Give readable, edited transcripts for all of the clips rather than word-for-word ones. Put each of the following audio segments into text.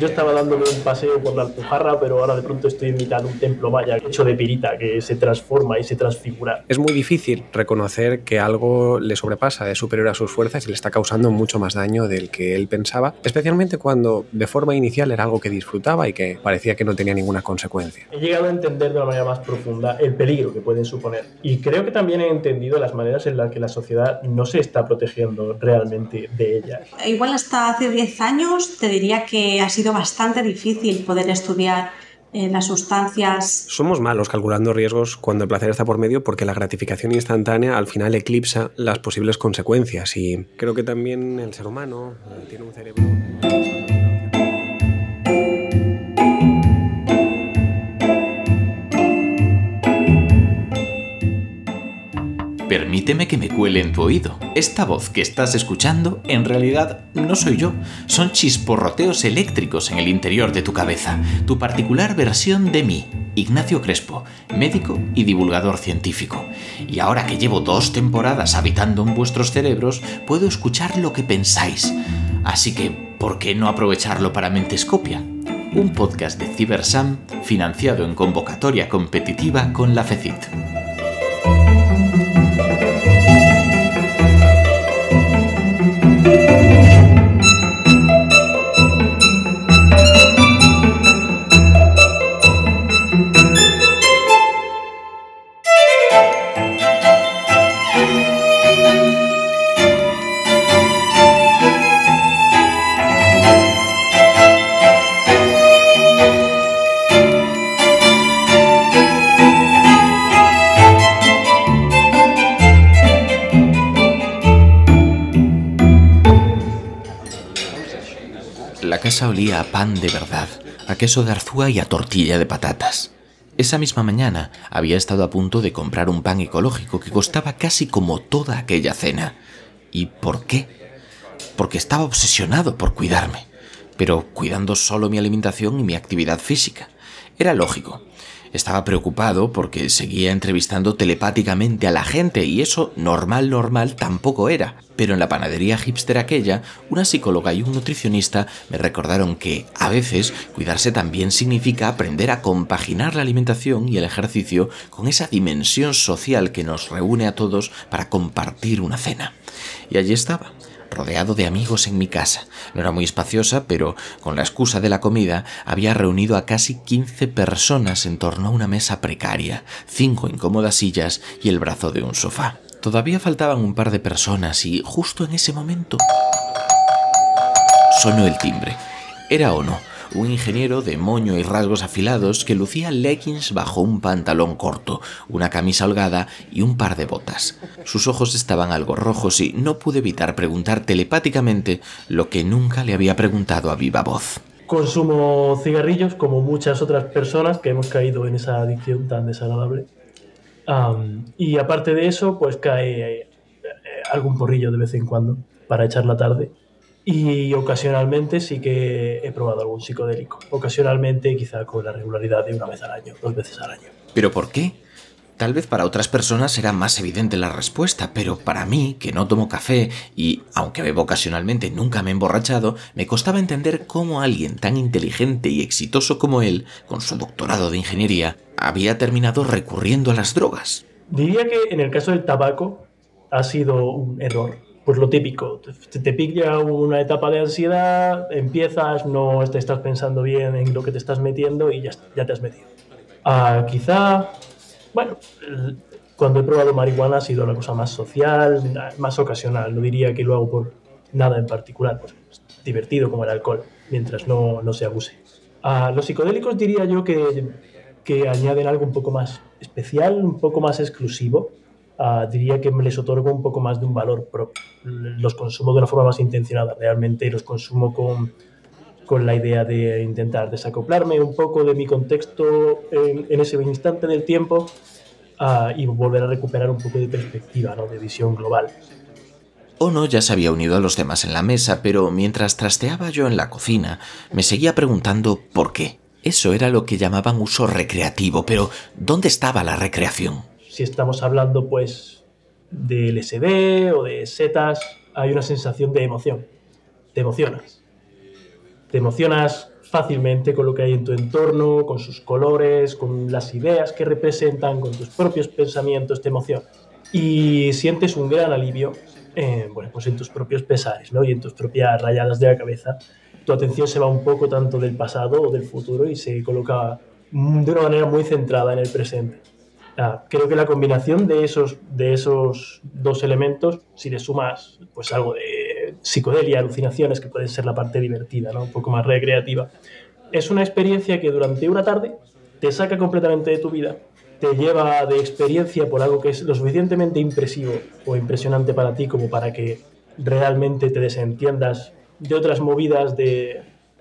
yo estaba dándome un paseo por la Alpujarra, pero ahora de pronto estoy en mitad de un templo maya hecho de pirita que se transforma y se transfigura. Es muy difícil reconocer que algo le sobrepasa, es superior a sus fuerzas y le está causando mucho más daño del que él pensaba, especialmente cuando de forma inicial era algo que disfrutaba y que parecía que no tenía ninguna consecuencia. He llegado a entender de una manera más profunda el peligro que pueden suponer. Y creo que también he entendido las maneras en las que la sociedad no se está protegiendo realmente de ellas. Igual hasta hace 10 años te diría que ha sido bastante difícil poder estudiar las sustancias. Somos malos calculando riesgos cuando el placer está por medio porque la gratificación instantánea al final eclipsa las posibles consecuencias y creo que también el ser humano tiene un cerebro... Permíteme que me cuele en tu oído. Esta voz que estás escuchando, en realidad, no soy yo. Son chisporroteos eléctricos en el interior de tu cabeza. Tu particular versión de mí, Ignacio Crespo, médico y divulgador científico. Y ahora que llevo 2 temporadas habitando en vuestros cerebros, puedo escuchar lo que pensáis. Así que, ¿por qué no aprovecharlo para Mentescopia? Un podcast de Cibersam financiado en convocatoria competitiva con la FECIT. La casa olía a pan de verdad, a queso de Arzúa y a tortilla de patatas. Esa misma mañana había estado a punto de comprar un pan ecológico que costaba casi como toda aquella cena. ¿Y por qué? Porque estaba obsesionado por cuidarme, pero cuidando solo mi alimentación y mi actividad física. Era lógico. Estaba preocupado porque seguía entrevistando telepáticamente a la gente y eso normal tampoco era. Pero en la panadería hipster aquella, una psicóloga y un nutricionista me recordaron que, a veces, cuidarse también significa aprender a compaginar la alimentación y el ejercicio con esa dimensión social que nos reúne a todos para compartir una cena. Y allí estaba, rodeado de amigos en mi casa. No era muy espaciosa, pero con la excusa de la comida había reunido a casi 15 personas en torno a una mesa precaria, 5 incómodas sillas y el brazo de un sofá. Todavía faltaban un par de personas y justo en ese momento sonó el timbre. Era Ono, un ingeniero de moño y rasgos afilados que lucía leggings bajo un pantalón corto, una camisa holgada y un par de botas. Sus ojos estaban algo rojos y no pude evitar preguntar telepáticamente lo que nunca le había preguntado a viva voz. Consumo cigarrillos como muchas otras personas que hemos caído en esa adicción tan desagradable. Y aparte de eso, pues cae algún porrillo de vez en cuando para echar la tarde. Y ocasionalmente sí que he probado algún psicodélico. Ocasionalmente, quizá con la regularidad de 1 vez al año, 2 veces al año. ¿Pero por qué? Tal vez para otras personas era más evidente la respuesta, pero para mí, que no tomo café y, aunque bebo ocasionalmente, nunca me he emborrachado, me costaba entender cómo alguien tan inteligente y exitoso como él, con su doctorado de ingeniería, había terminado recurriendo a las drogas. Diría que en el caso del tabaco ha sido un error. Pues lo típico, te pilla una etapa de ansiedad, empiezas, no te estás pensando bien en lo que te estás metiendo y ya te has metido. Quizá, bueno, cuando he probado marihuana ha sido una cosa más social, más ocasional. No diría que lo hago por nada en particular, pues divertido como el alcohol, mientras no se abuse. Los psicodélicos diría yo que añaden algo un poco más especial, un poco más exclusivo. Diría que les otorgo un poco más de un valor propio. Los consumo de una forma más intencionada. Realmente los consumo con la idea de intentar desacoplarme un poco de mi contexto en ese instante del tiempo y volver a recuperar un poco de perspectiva, ¿no? De visión global. Ono ya se había unido a los demás en la mesa, pero mientras trasteaba yo en la cocina, me seguía preguntando por qué. Eso era lo que llamaban uso recreativo, pero ¿dónde estaba la recreación? Si estamos hablando, pues, de LSD o de setas, hay una sensación de emoción. Te emocionas fácilmente con lo que hay en tu entorno, con sus colores, con las ideas que representan, con tus propios pensamientos, te emocionas. Y sientes un gran alivio pues en tus propios pesares, ¿no? Y en tus propias rayadas de la cabeza. Tu atención se va un poco tanto del pasado o del futuro y se coloca de una manera muy centrada en el presente. Creo que la combinación de esos dos elementos, si le sumas pues algo de psicodelia, alucinaciones, que puede ser la parte divertida, ¿no? Un poco más recreativa, es una experiencia que durante una tarde te saca completamente de tu vida, te lleva de experiencia por algo que es lo suficientemente impresivo o impresionante para ti como para que realmente te desentiendas de otras movidas de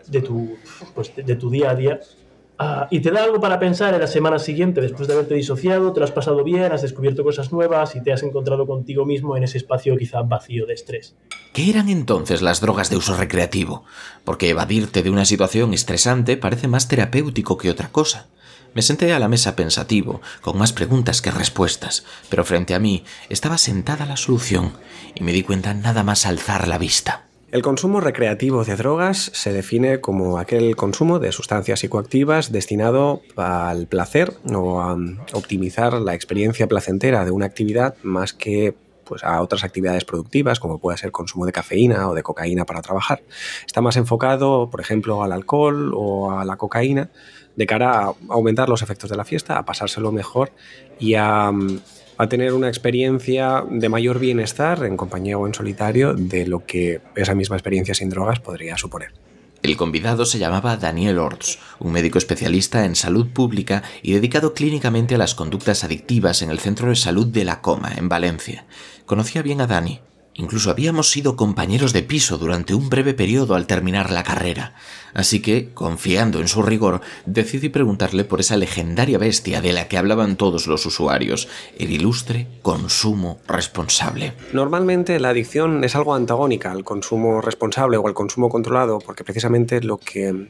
tu día a día. Y te da algo para pensar en la semana siguiente, después de haberte disociado, te lo has pasado bien, has descubierto cosas nuevas y te has encontrado contigo mismo en ese espacio quizá vacío de estrés. ¿Qué eran entonces las drogas de uso recreativo? Porque evadirte de una situación estresante parece más terapéutico que otra cosa. Me senté a la mesa pensativo, con más preguntas que respuestas, pero frente a mí estaba sentada la solución y me di cuenta nada más alzar la vista. El consumo recreativo de drogas se define como aquel consumo de sustancias psicoactivas destinado al placer o a optimizar la experiencia placentera de una actividad más que pues, a otras actividades productivas, como puede ser consumo de cafeína o de cocaína para trabajar. Está más enfocado, por ejemplo, al alcohol o a la cocaína, de cara a aumentar los efectos de la fiesta, a pasárselo mejor y a tener una experiencia de mayor bienestar en compañía o en solitario de lo que esa misma experiencia sin drogas podría suponer. El convidado se llamaba Daniel Orts, un médico especialista en salud pública y dedicado clínicamente a las conductas adictivas en el Centro de Salud de La Coma, en Valencia. Conocía bien a Dani. Incluso habíamos sido compañeros de piso durante un breve periodo al terminar la carrera. Así que, confiando en su rigor, decidí preguntarle por esa legendaria bestia de la que hablaban todos los usuarios, el ilustre consumo responsable. Normalmente la adicción es algo antagónica al consumo responsable o al consumo controlado, porque precisamente lo que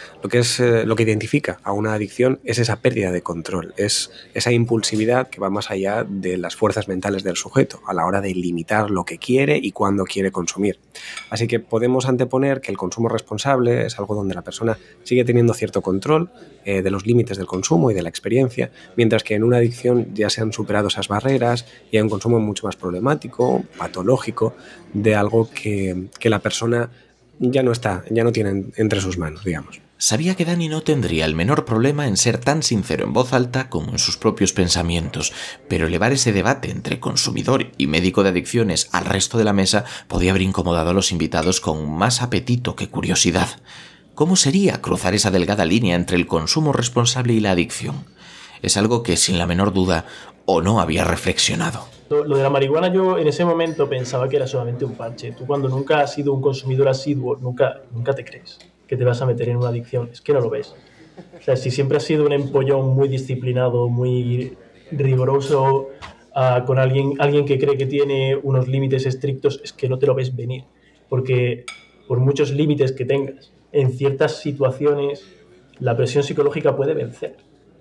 identifica a una adicción es esa pérdida de control, es esa impulsividad que va más allá de las fuerzas mentales del sujeto a la hora de limitar lo que quiere y cuándo quiere consumir. Así que podemos anteponer que el consumo responsable es algo donde la persona sigue teniendo cierto control de los límites del consumo y de la experiencia, mientras que en una adicción ya se han superado esas barreras y hay un consumo mucho más problemático, patológico, de algo que la persona ya no tiene entre sus manos, digamos. Sabía que Dani no tendría el menor problema en ser tan sincero en voz alta como en sus propios pensamientos, pero elevar ese debate entre consumidor y médico de adicciones al resto de la mesa podía haber incomodado a los invitados con más apetito que curiosidad. ¿Cómo sería cruzar esa delgada línea entre el consumo responsable y la adicción? Es algo que, sin la menor duda, o no había reflexionado. Lo de la marihuana yo en ese momento pensaba que era solamente un parche. Tú cuando nunca has sido un consumidor asiduo, nunca te crees que te vas a meter en una adicción. Es que no lo ves. O sea, si siempre has sido un empollón muy disciplinado, muy riguroso, con alguien que cree que tiene unos límites estrictos, es que no te lo ves venir. Porque por muchos límites que tengas, en ciertas situaciones, la presión psicológica puede vencer.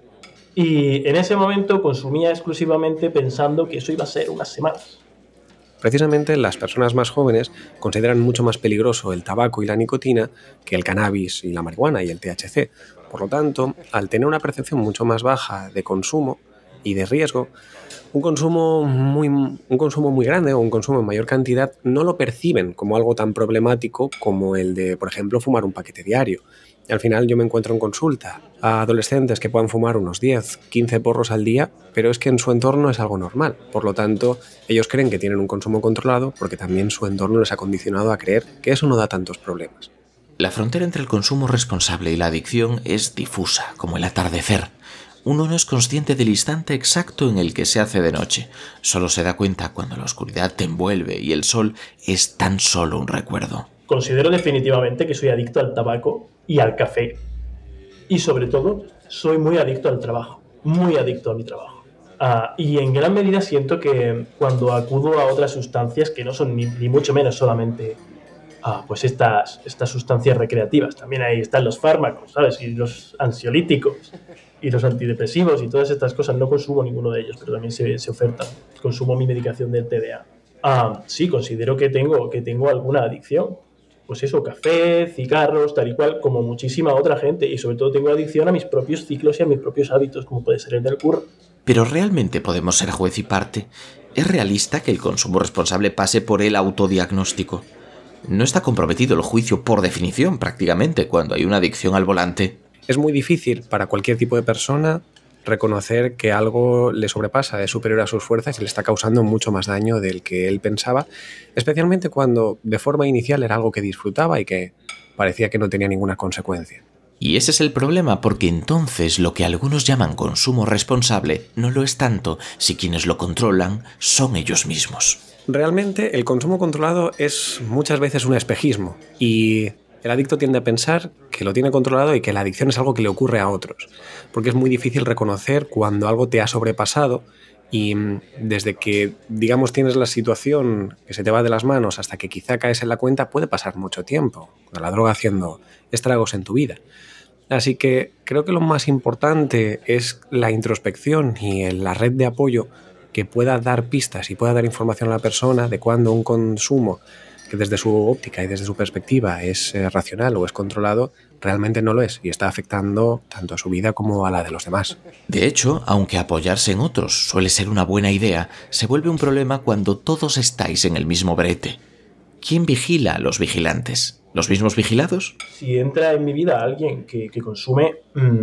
Y en ese momento consumía exclusivamente pensando que eso iba a ser unas semanas. Precisamente las personas más jóvenes consideran mucho más peligroso el tabaco y la nicotina que el cannabis y la marihuana y el THC. Por lo tanto, al tener una percepción mucho más baja de consumo y de riesgo, un consumo muy grande o un consumo en mayor cantidad no lo perciben como algo tan problemático como el de, por ejemplo, fumar un paquete diario. Y al final yo me encuentro en consulta a adolescentes que puedan fumar unos 10, 15 porros al día, pero es que en su entorno es algo normal. Por lo tanto, ellos creen que tienen un consumo controlado porque también su entorno les ha condicionado a creer que eso no da tantos problemas. La frontera entre el consumo responsable y la adicción es difusa, como el atardecer. Uno no es consciente del instante exacto en el que se hace de noche. Solo se da cuenta cuando la oscuridad te envuelve y el sol es tan solo un recuerdo. Considero definitivamente que soy adicto al tabaco y al café. Y sobre todo, soy muy adicto al trabajo. Muy adicto a mi trabajo. Y en gran medida siento que cuando acudo a otras sustancias que no son ni mucho menos solamente pues estas sustancias recreativas. También ahí están los fármacos, ¿sabes? Y los ansiolíticos y los antidepresivos y todas estas cosas. No consumo ninguno de ellos, pero también se ofertan. Consumo mi medicación del TDA. Sí, considero que tengo alguna adicción. pues eso, café, cigarros, tal y cual, como muchísima otra gente. Y sobre todo tengo adicción a mis propios ciclos y a mis propios hábitos, como puede ser el del curro. Pero ¿realmente podemos ser juez y parte? ¿Es realista que el consumo responsable pase por el autodiagnóstico? ¿No está comprometido el juicio por definición prácticamente cuando hay una adicción al volante? Es muy difícil para cualquier tipo de persona reconocer que algo le sobrepasa, es superior a sus fuerzas y le está causando mucho más daño del que él pensaba, especialmente cuando de forma inicial era algo que disfrutaba y que parecía que no tenía ninguna consecuencia. Y ese es el problema, porque entonces lo que algunos llaman consumo responsable no lo es tanto si quienes lo controlan son ellos mismos. Realmente el consumo controlado es muchas veces un espejismo y el adicto tiende a pensar que lo tiene controlado y que la adicción es algo que le ocurre a otros, porque es muy difícil reconocer cuando algo te ha sobrepasado y desde que, digamos, tienes la situación que se te va de las manos hasta que quizá caes en la cuenta puede pasar mucho tiempo, con la droga haciendo estragos en tu vida. Así que creo que lo más importante es la introspección y la red de apoyo que pueda dar pistas y pueda dar información a la persona de cuando un consumo que desde su óptica y desde su perspectiva es racional o es controlado, realmente no lo es y está afectando tanto a su vida como a la de los demás. De hecho, aunque apoyarse en otros suele ser una buena idea, se vuelve un problema cuando todos estáis en el mismo brete. ¿Quién vigila a los vigilantes? ¿Los mismos vigilados? Si entra en mi vida alguien que consume,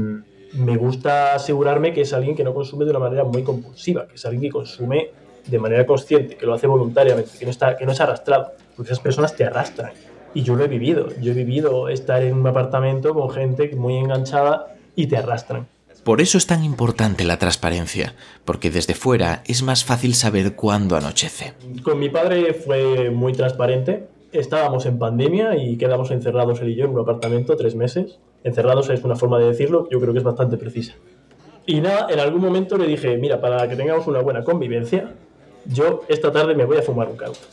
me gusta asegurarme que es alguien que no consume de una manera muy compulsiva, que es alguien que consume de manera consciente, que lo hace voluntariamente, que no es arrastrado, porque esas personas te arrastran. Y yo lo he vivido estar en un apartamento con gente muy enganchada y te arrastran. Por eso es tan importante la transparencia, porque desde fuera es más fácil saber cuándo anochece. Con mi padre fue muy transparente. Estábamos en pandemia y quedamos encerrados él y yo en un apartamento 3 meses. Encerrados es una forma de decirlo, yo creo que es bastante precisa. Y nada, en algún momento le dije, mira, para que tengamos una buena convivencia, yo esta tarde me voy a fumar un cauto.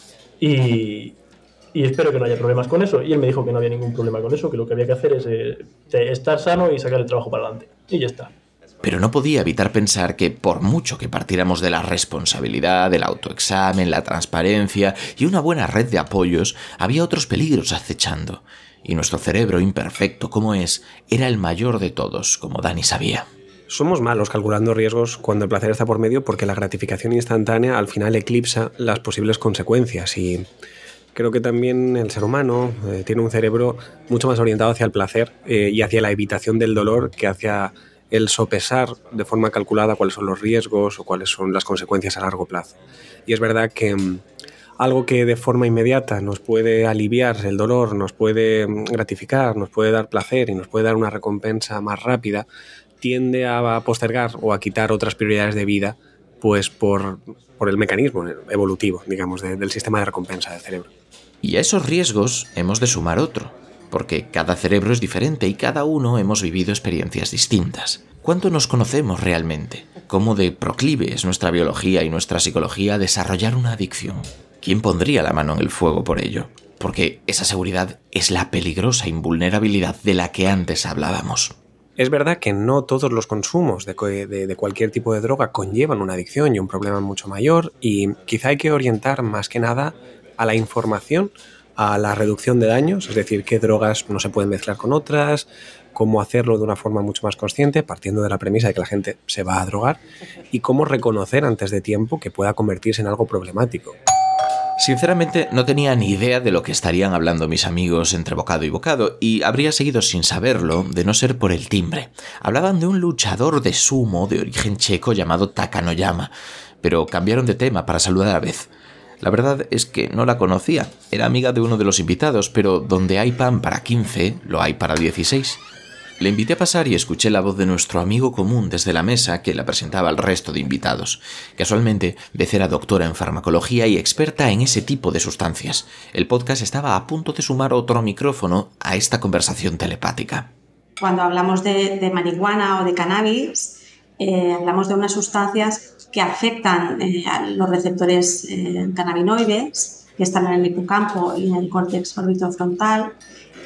Y espero que no haya problemas con eso. Y él me dijo que no había ningún problema con eso, que lo que había que hacer es estar sano y sacar el trabajo para adelante. Y ya está. Pero no podía evitar pensar que por mucho que partiéramos de la responsabilidad, del autoexamen, la transparencia y una buena red de apoyos, había otros peligros acechando. Y nuestro cerebro, imperfecto como es, era el mayor de todos, como Dani sabía. Somos malos calculando riesgos cuando el placer está por medio porque la gratificación instantánea al final eclipsa las posibles consecuencias y creo que también el ser humano tiene un cerebro mucho más orientado hacia el placer y hacia la evitación del dolor que hacia el sopesar de forma calculada cuáles son los riesgos o cuáles son las consecuencias a largo plazo. Y es verdad que algo que de forma inmediata nos puede aliviar el dolor, nos puede gratificar, nos puede dar placer y nos puede dar una recompensa más rápida, tiende a postergar o a quitar otras prioridades de vida pues por el mecanismo evolutivo, digamos, del sistema de recompensa del cerebro. Y a esos riesgos hemos de sumar otro, porque cada cerebro es diferente y cada uno hemos vivido experiencias distintas. ¿Cuánto nos conocemos realmente? ¿Cómo de proclive es nuestra biología y nuestra psicología a desarrollar una adicción? ¿Quién pondría la mano en el fuego por ello? Porque esa seguridad es la peligrosa invulnerabilidad de la que antes hablábamos. Es verdad que no todos los consumos de cualquier tipo de droga conllevan una adicción y un problema mucho mayor y quizá hay que orientar más que nada a la información, a la reducción de daños, es decir, qué drogas no se pueden mezclar con otras, cómo hacerlo de una forma mucho más consciente, partiendo de la premisa de que la gente se va a drogar, y cómo reconocer antes de tiempo que pueda convertirse en algo problemático. Sinceramente, no tenía ni idea de lo que estarían hablando mis amigos entre bocado y bocado, y habría seguido sin saberlo de no ser por el timbre. Hablaban de un luchador de sumo de origen checo llamado Takanoyama, pero cambiaron de tema para saludar a la vez. La verdad es que no la conocía, era amiga de uno de los invitados, pero donde hay pan para 15, lo hay para 16. Le invité a pasar y escuché la voz de nuestro amigo común desde la mesa que la presentaba al resto de invitados. Casualmente, Beth era doctora en farmacología y experta en ese tipo de sustancias. El podcast estaba a punto de sumar otro micrófono a esta conversación telepática. Cuando hablamos de marihuana o de cannabis, hablamos de unas sustancias que afectan a los receptores cannabinoides que están en el hipocampo y en el córtex orbitofrontal.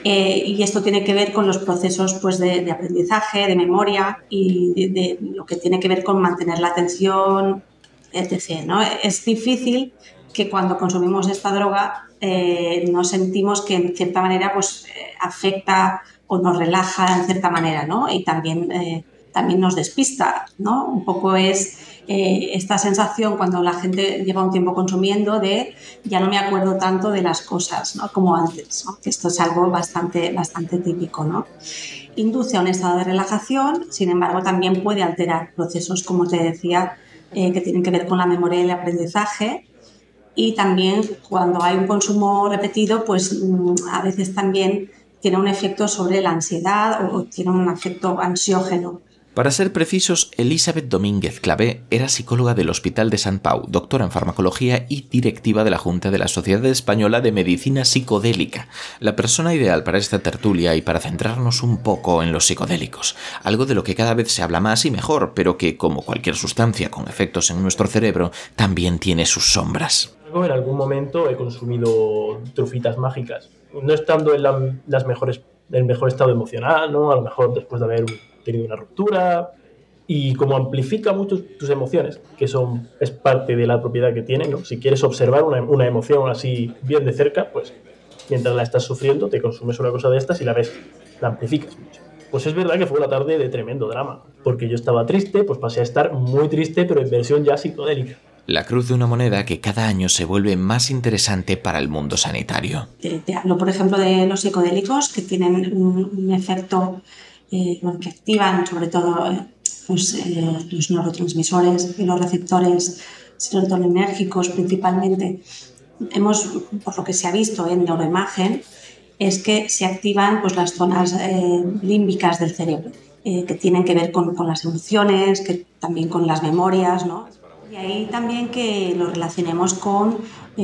Y esto tiene que ver con los procesos pues, de aprendizaje, de memoria y de lo que tiene que ver con mantener la atención, etc., ¿no? Es difícil que cuando consumimos esta droga nos sentimos que en cierta manera pues afecta o nos relaja en cierta manera, ¿no? Y también nos despista, ¿no? Un poco es esta sensación cuando la gente lleva un tiempo consumiendo de ya no me acuerdo tanto de las cosas, ¿no? Como antes, ¿no? Que esto es algo bastante típico, ¿no? Induce a un estado de relajación, sin embargo también puede alterar procesos, como te decía, que tienen que ver con la memoria y el aprendizaje. Y también cuando hay un consumo repetido, pues a veces también tiene un efecto sobre la ansiedad o tiene un efecto ansiógeno. Para ser precisos, Elizabeth Domínguez Clavé era psicóloga del Hospital de Sant Pau, doctora en farmacología y directiva de la Junta de la Sociedad Española de Medicina Psicodélica, la persona ideal para esta tertulia y para centrarnos un poco en los psicodélicos, algo de lo que cada vez se habla más y mejor, pero que, como cualquier sustancia con efectos en nuestro cerebro, también tiene sus sombras. En algún momento he consumido trufitas mágicas, no estando en el mejor estado emocional, ¿no? A lo mejor después de haber tenido una ruptura, y como amplifica mucho tus emociones, que es parte de la propiedad que tienen, ¿no? Si quieres observar una emoción así bien de cerca, pues mientras la estás sufriendo te consumes una cosa de estas y la amplificas mucho. Pues es verdad que fue una tarde de tremendo drama, porque yo estaba triste, pues pasé a estar muy triste, pero en versión ya psicodélica. La cruz de una moneda que cada año se vuelve más interesante para el mundo sanitario. Te hablo, por ejemplo, de los psicodélicos que tienen un efecto que activan sobre todo los neurotransmisores y los receptores serotoninérgicos principalmente. Por lo que se ha visto en neuroimagen, es que se activan pues, las zonas límbicas del cerebro, que tienen que ver con las emociones, que también con las memorias, ¿no? Y ahí también que lo relacionemos con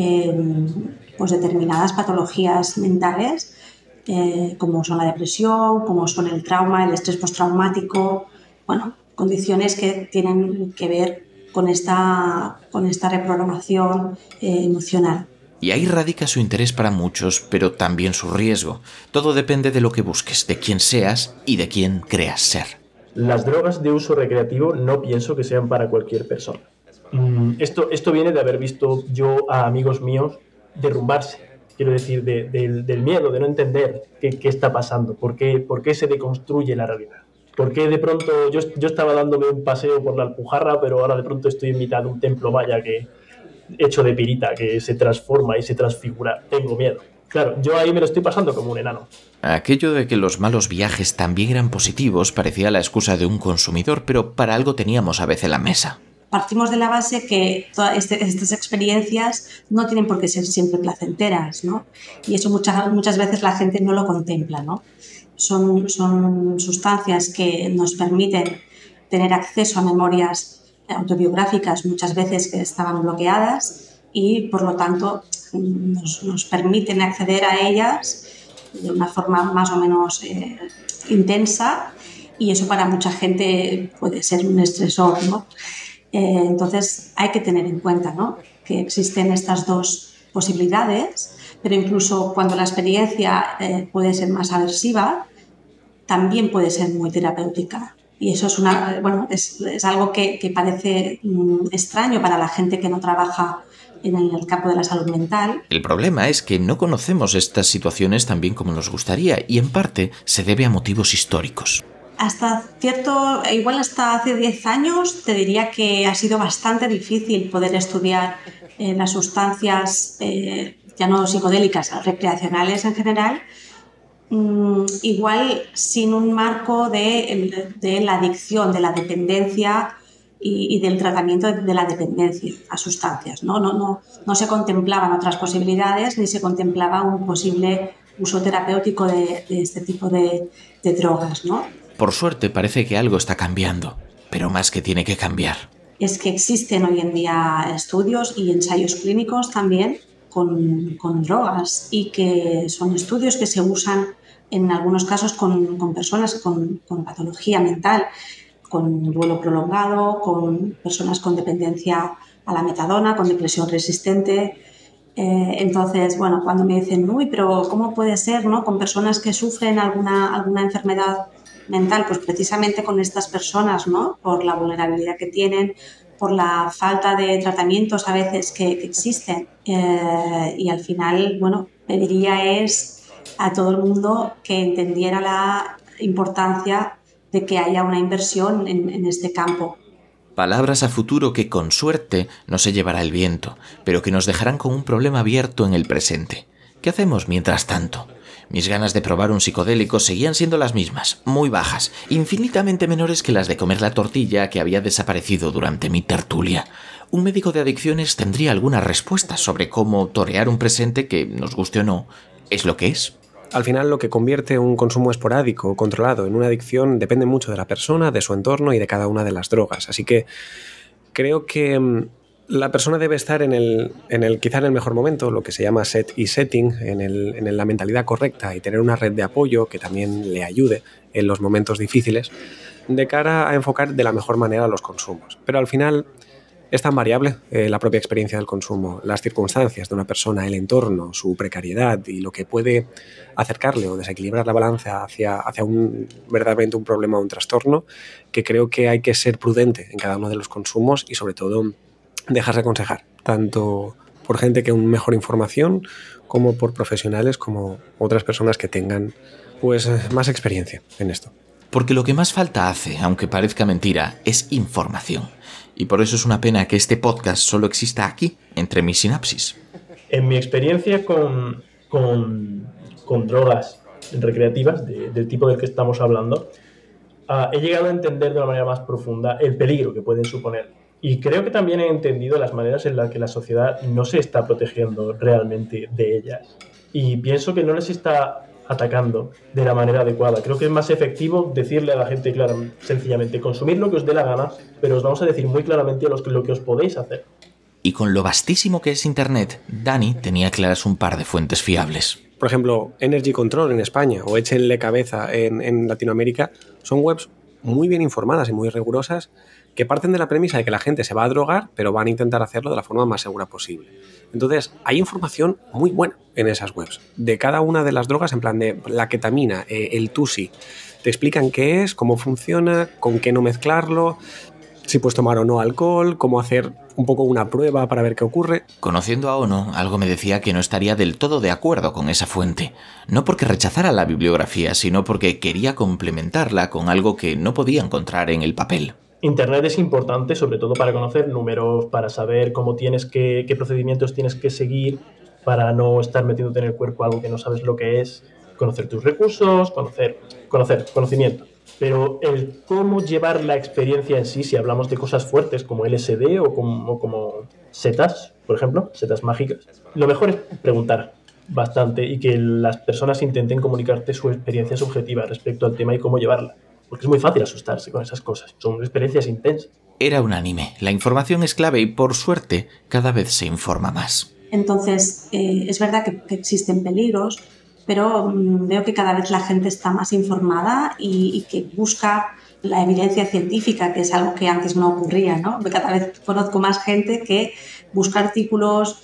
pues determinadas patologías mentales, como son la depresión, como son el trauma, el estrés postraumático, bueno, condiciones que tienen que ver con esta reprogramación emocional. Y ahí radica su interés para muchos, pero también su riesgo. Todo depende de lo que busques, de quién seas y de quién creas ser. Las drogas de uso recreativo no pienso que sean para cualquier persona. Esto viene de haber visto yo a amigos míos derrumbarse, quiero decir, del miedo, de no entender qué está pasando, por qué se deconstruye la realidad. ¿Por qué de pronto yo estaba dándome un paseo por la Alpujarra, pero ahora de pronto estoy en mitad de un templo maya hecho de pirita, que se transforma y se transfigura? Tengo miedo. Claro, yo ahí me lo estoy pasando como un enano. Aquello de que los malos viajes también eran positivos parecía la excusa de un consumidor, pero para algo teníamos a veces la mesa. Partimos de la base que todas estas experiencias no tienen por qué ser siempre placenteras, ¿no? Y eso muchas veces la gente no lo contempla, ¿no? Son sustancias que nos permiten tener acceso a memorias autobiográficas muchas veces que estaban bloqueadas y por lo tanto nos permiten acceder a ellas de una forma más o menos intensa, y eso para mucha gente puede ser un estresor, ¿no? Entonces hay que tener en cuenta, ¿no?, que existen estas dos posibilidades, pero incluso cuando la experiencia puede ser más aversiva, también puede ser muy terapéutica. Y eso es algo que parece extraño para la gente que no trabaja en el campo de la salud mental. El problema es que no conocemos estas situaciones tan bien como nos gustaría, y en parte se debe a motivos históricos. Igual hasta hace 10 años te diría que ha sido bastante difícil poder estudiar las sustancias ya no psicodélicas, recreacionales en general, igual sin un marco de la adicción, de la dependencia y del tratamiento de la dependencia a sustancias, ¿no? No se contemplaban otras posibilidades ni se contemplaba un posible uso terapéutico de este tipo de drogas, ¿no? Por suerte parece que algo está cambiando, pero más que tiene que cambiar. Es que existen hoy en día estudios y ensayos clínicos también con drogas, y que son estudios que se usan en algunos casos con personas con patología mental, con duelo prolongado, con personas con dependencia a la metadona, con depresión resistente. Entonces, bueno, cuando me dicen, uy, pero ¿cómo puede ser, no?, con personas que sufren alguna enfermedad mental? Pues precisamente con estas personas, ¿no?, por la vulnerabilidad que tienen, por la falta de tratamientos a veces que existen. Y al final, bueno, pediría a todo el mundo que entendiera la importancia de que haya una inversión en este campo. Palabras a futuro que con suerte no se llevará el viento, pero que nos dejarán con un problema abierto en el presente. ¿Qué hacemos mientras tanto? Mis ganas de probar un psicodélico seguían siendo las mismas, muy bajas, infinitamente menores que las de comer la tortilla que había desaparecido durante mi tertulia. Un médico de adicciones tendría alguna respuesta sobre cómo torear un presente que, nos guste o no, es lo que es. Al final, lo que convierte un consumo esporádico o controlado en una adicción depende mucho de la persona, de su entorno y de cada una de las drogas. Así que creo que la persona debe estar quizá en el mejor momento, lo que se llama set y setting, en la mentalidad correcta, y tener una red de apoyo que también le ayude en los momentos difíciles de cara a enfocar de la mejor manera los consumos. Pero al final es tan variable la propia experiencia del consumo, las circunstancias de una persona, el entorno, su precariedad y lo que puede acercarle o desequilibrar la balanza hacia verdaderamente un problema o un trastorno, que creo que hay que ser prudente en cada uno de los consumos y sobre todo dejarse aconsejar, tanto por gente con mejor información como por profesionales como otras personas que tengan pues más experiencia en esto. Porque lo que más falta hace, aunque parezca mentira, es información. Y por eso es una pena que este podcast solo exista aquí, entre mis sinapsis. En mi experiencia con drogas recreativas del tipo del que estamos hablando, he llegado a entender de una manera más profunda el peligro que pueden suponer. Y creo que también he entendido las maneras en las que la sociedad no se está protegiendo realmente de ellas. Y pienso que no les está atacando de la manera adecuada. Creo que es más efectivo decirle a la gente, claro, sencillamente, consumid lo que os dé la gana, pero os vamos a decir muy claramente lo que os podéis hacer. Y con lo vastísimo que es Internet, Dani tenía claras un par de fuentes fiables. Por ejemplo, Energy Control en España o Échenle Cabeza en Latinoamérica son webs muy bien informadas y muy rigurosas que parten de la premisa de que la gente se va a drogar, pero van a intentar hacerlo de la forma más segura posible. Entonces, hay información muy buena en esas webs, de cada una de las drogas, en plan de la ketamina, el tusi. Te explican qué es, cómo funciona, con qué no mezclarlo, si puedes tomar o no alcohol, cómo hacer un poco una prueba para ver qué ocurre. Conociendo a Ono, algo me decía que no estaría del todo de acuerdo con esa fuente. No porque rechazara la bibliografía, sino porque quería complementarla con algo que no podía encontrar en el papel. Internet es importante, sobre todo para conocer números, para saber qué procedimientos tienes que seguir para no estar metiéndote en el cuerpo algo que no sabes lo que es, conocer tus recursos, conocimiento. Pero el cómo llevar la experiencia en sí, si hablamos de cosas fuertes como LSD o como setas, por ejemplo, setas mágicas, lo mejor es preguntar bastante y que las personas intenten comunicarte su experiencia subjetiva respecto al tema y cómo llevarla. Porque es muy fácil asustarse con esas cosas. Son experiencias intensas. Era unánime. La información es clave y, por suerte, cada vez se informa más. Entonces, es verdad que existen peligros, pero veo que cada vez la gente está más informada y que busca la evidencia científica, que es algo que antes no ocurría, ¿no? Cada vez conozco más gente que busca artículos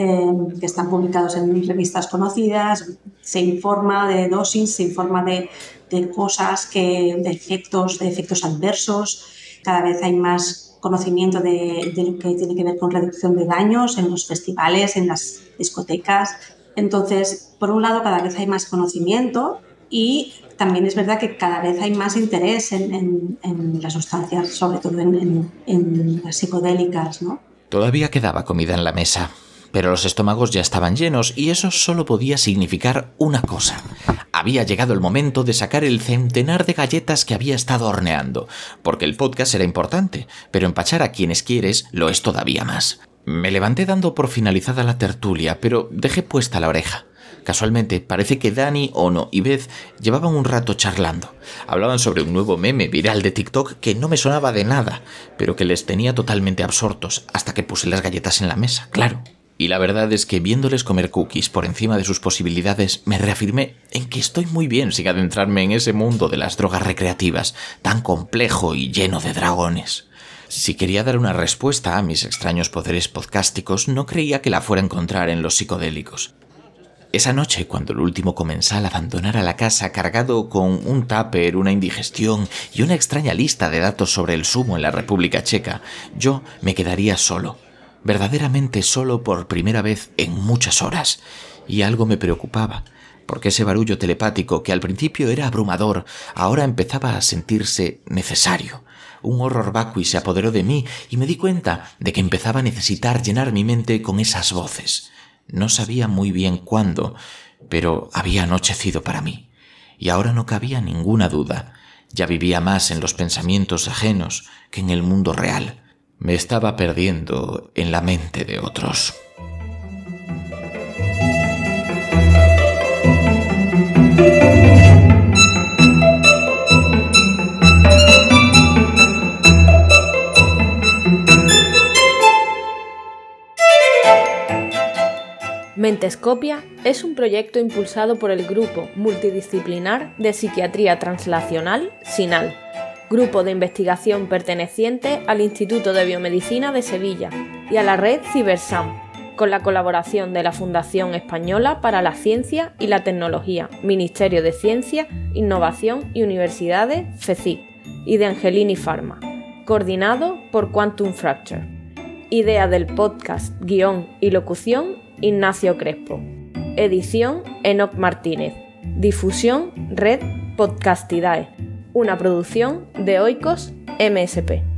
que están publicados en revistas conocidas, se informa de dosis, se informa de cosas, de efectos adversos. Cada vez hay más conocimiento de lo que tiene que ver con reducción de daños en los festivales, en las discotecas. Entonces, por un lado, cada vez hay más conocimiento y también es verdad que cada vez hay más interés en las sustancias, sobre todo en las psicodélicas, ¿no? Todavía quedaba comida en la mesa, pero los estómagos ya estaban llenos y eso solo podía significar una cosa. Había llegado el momento de sacar el centenar de galletas que había estado horneando, porque el podcast era importante, pero empachar a quienes quieres lo es todavía más. Me levanté dando por finalizada la tertulia, pero dejé puesta la oreja. Casualmente, parece que Dani, Ono y Beth llevaban un rato charlando. Hablaban sobre un nuevo meme viral de TikTok que no me sonaba de nada, pero que les tenía totalmente absortos hasta que puse las galletas en la mesa, claro. Y la verdad es que viéndoles comer cookies por encima de sus posibilidades, me reafirmé en que estoy muy bien sin adentrarme en ese mundo de las drogas recreativas, tan complejo y lleno de dragones. Si quería dar una respuesta a mis extraños poderes podcásticos, no creía que la fuera a encontrar en los psicodélicos. Esa noche, cuando el último comensal abandonara la casa cargado con un tupper, una indigestión y una extraña lista de datos sobre el sumo en la República Checa, yo me quedaría solo, verdaderamente solo por primera vez en muchas horas. Y algo me preocupaba, porque ese barullo telepático que al principio era abrumador, ahora empezaba a sentirse necesario. Un horror vacui se apoderó de mí y me di cuenta de que empezaba a necesitar llenar mi mente con esas voces. No sabía muy bien cuándo, pero había anochecido para mí. Y ahora no cabía ninguna duda. Ya vivía más en los pensamientos ajenos que en el mundo real. Me estaba perdiendo en la mente de otros. Mentescopia es un proyecto impulsado por el Grupo Multidisciplinar de Psiquiatría Translacional, SINAL, grupo de investigación perteneciente al Instituto de Biomedicina de Sevilla y a la red CiberSam, con la colaboración de la Fundación Española para la Ciencia y la Tecnología, Ministerio de Ciencia, Innovación y Universidades, FECIC, y de Angelini Pharma, coordinado por Quantum Fracture. Idea del podcast, guión y locución, Ignacio Crespo. Edición, Enoc Martínez. Difusión, Red Podcastidae. Una producción de Oikos MSP.